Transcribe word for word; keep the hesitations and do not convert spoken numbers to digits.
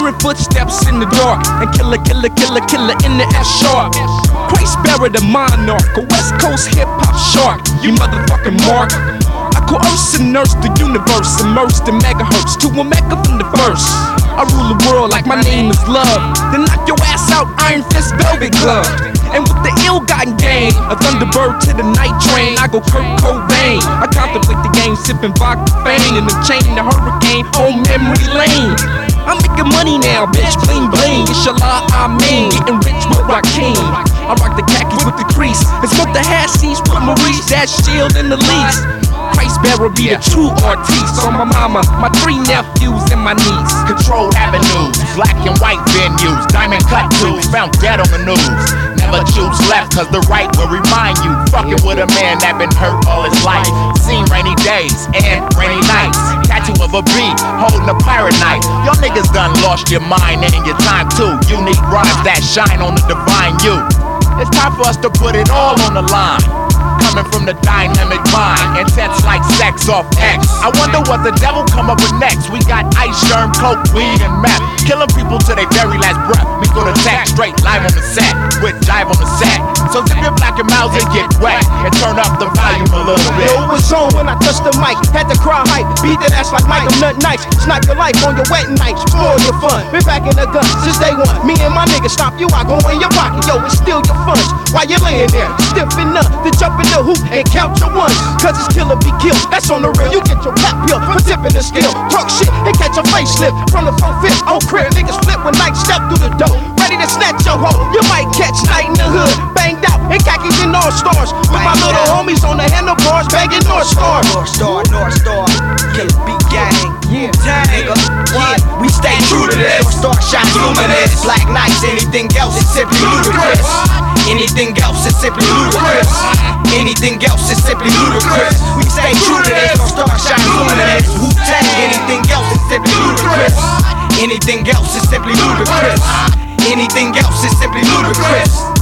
Hearing footsteps in the dark, and killer, killer, killer, killer in the S sharp. Christ bearer, the monarch, a West Coast hip hop shark. You motherfucking mark. I coerce and nurse the universe, immersed in megahertz to a mecca from the first. I rule the world like my name is love. Then knock your ass out, iron fist, velvet glove. And with the ill-gotten gain, a thunderbird to the night train, I go Kurt Cobain. I contemplate the game, sipping vodka Fane, and I'm chaining the hurricane on memory lane. I'm making money now, bitch, bling bling. Inshallah, I mean, getting rich with Rakim. I rock the khakis with the crease, and smoke the hashish with Maurice, that shield in the lease. Christ bearer be the true artiste. On my mama, my three nephews and my niece. Controlled avenues, black and white venues, diamond cut tubes, found dead on the news. Never choose left, cause the right will remind you. Fucking with a man that been hurt all his life. Seen rainy days and rainy nights. Tattoo of a bee, holding a pirate knife. Y'all niggas done lost your mind and your time too. You need rhymes that shine on the divine you. It's time for us to put it all on the line. Coming from the dynamic mind, intense like sex off X. I wonder what the devil come up with next. We got ice, germ, coke, weed, and meth. Killing people to their very last breath. We go to attack straight live on the set, with jive on the set. So zip your black and mouths and get wet, and turn up the volume a little bit. Yo, it was on when I touched the mic. Had to cry hype, beat that ass like Michael Nut Nights. Snipe your life on your wet nights, spoil your fun. Been back in the gun since day one. Me and my niggas stop you, I go in your pocket. Yo, it's still your funds. While you laying there, stiff enough to jump in the hoop and count your ones. Cause it's kill or be killed, that's on the real. You get your pap pill for tipping the skill. Talk shit and catch a facelift from the four fifth. Oh crib, niggas flip when night step through the door. Ready to snatch your hoe, you might catch night in the hood. Banged out and khakis and North Stars. With my little homies on the handlebars, banging North Star. North Star, North Star, Killer Beat Gang. Yeah, nigga, yeah, we stay true to this. North Star shines luminous. Black Knights, anything else is simply ludicrous. Anything else is simply ludicrous. Anything else is simply ludicrous. We stay true to this. North Star shines luminous. Wu-Tang, anything else is simply ludicrous. Anything else is simply ludicrous. Anything else is simply ludicrous.